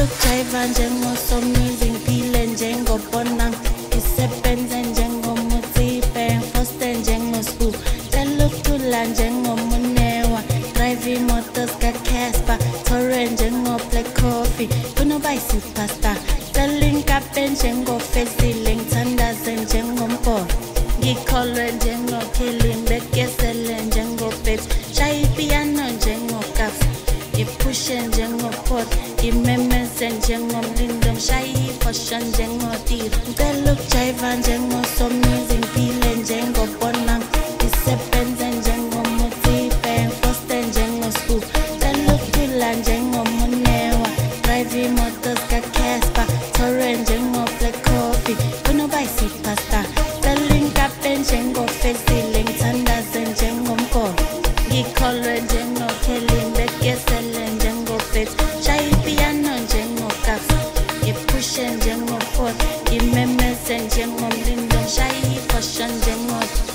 Jiva njengosomizi ngiphile njengobonang isebenze njengomuthipe ngifoste njengoscoop cela ukuthula njengomunewa drive motors kaCasper Torre njengoblack coffee kunoba isipasta cela inkape njengofezile ngithandaze njengompondo ngikholwe njengoKelly bekesele njengobabes shaya ipiano njengokafu ngipushe njengopot ngimemeze njengomlindo ngishaya ifosha njengodira ngicela ukujiva njengosomizi ngiphile njengobonang isebenze njengomuthipe ngifoste njengoscoop cela ukuthula njengomunewa drive motors kaCasper Torre njengoblack coffee kunoba isipasta cela inkape njengofezile ngithandaze njengompondo ngikholwe njengoKelly bekesele njengobabes shaya ipiano njengokafu ngipushe njengopot ngimemeze njengomlindo ngishaya ifosha njengodira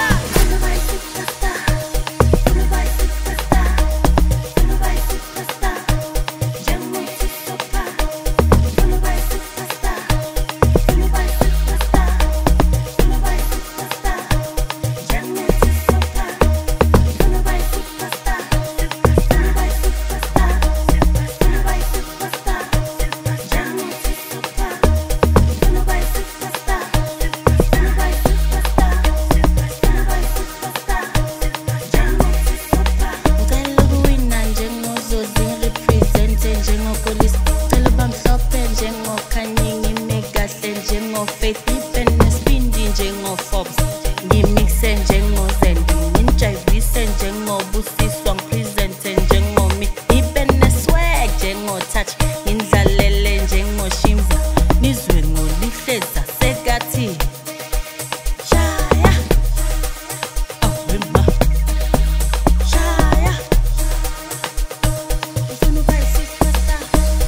Faith ngipene spindi njengoForbes ngimixe njengoZendi ngijayivise njengobusiswa ngipresente njengomi ngipene swag njengotouch ngidlalele njengoShimza nizwe ngolihleza sekathi shaya awema shaya ufuna uba isipasta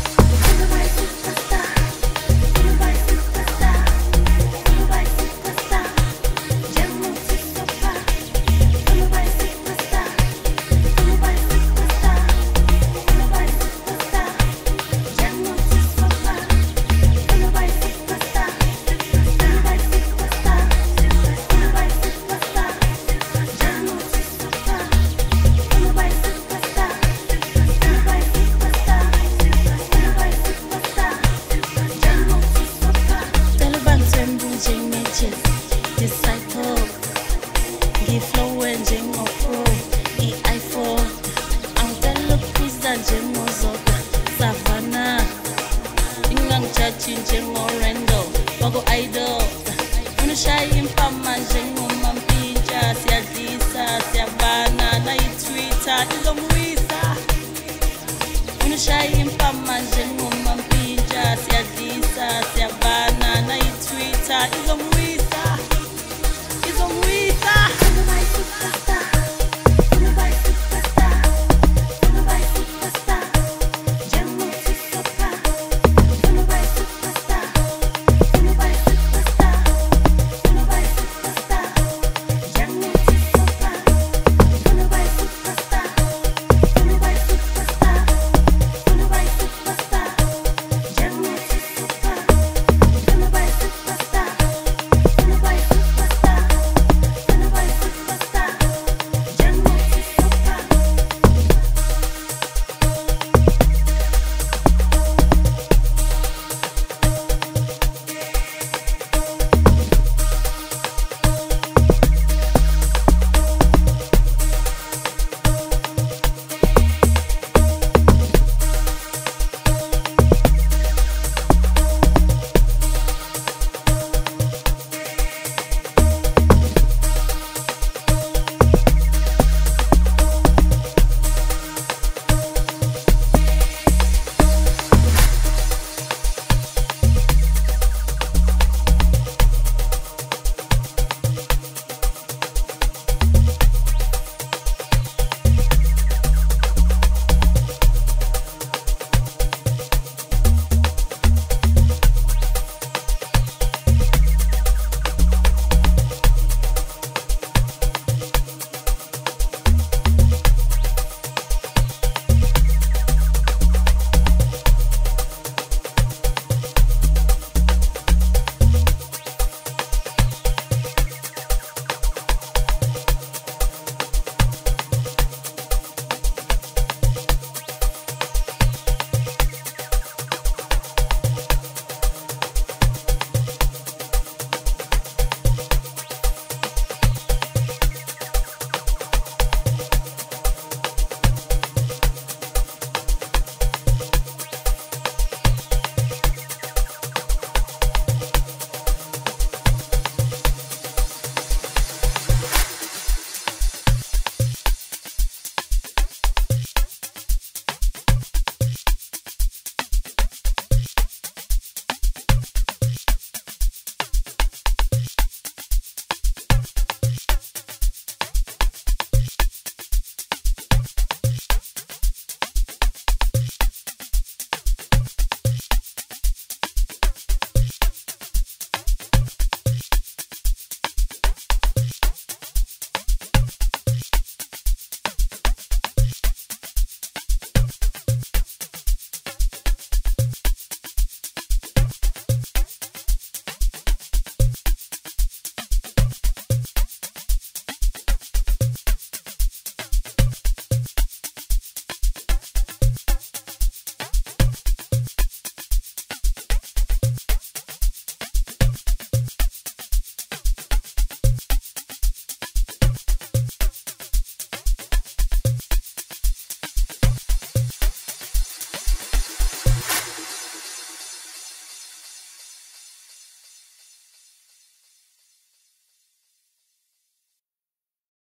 disciple ngiflowe njengopro i-iPhone angicela ukuphuza njengoZoda Savannah ingangijaji njengoRandall wako-idol unishaya impama